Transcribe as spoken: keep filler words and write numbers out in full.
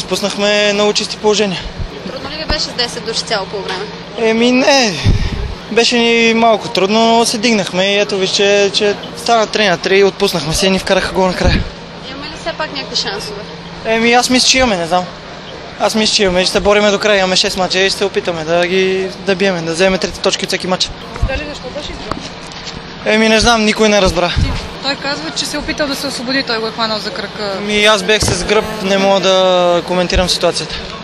изпуснахме много чисти положения. Трудно ли ви беше с десет души цяло по време? Еми не, беше ни малко трудно, но се дигнахме и ето виж, че, че стана три на три и отпуснахме се и ни вкараха гол накрая. Имаме ли все пак някакви шансове? Еми аз мисля, че имаме, не знам. Аз мисля, че имаме, ще се бориме до края, имаме шест мача и ще се опитаме да ги да биеме, да вземем трите точки от всеки мач. Дали защо беше избран? Еми не знам, никой не разбра. Той казва, че се е опитал да се освободи, той го е хванал за кръка. Ами аз бех с гръб, не мога да коментирам ситуацията.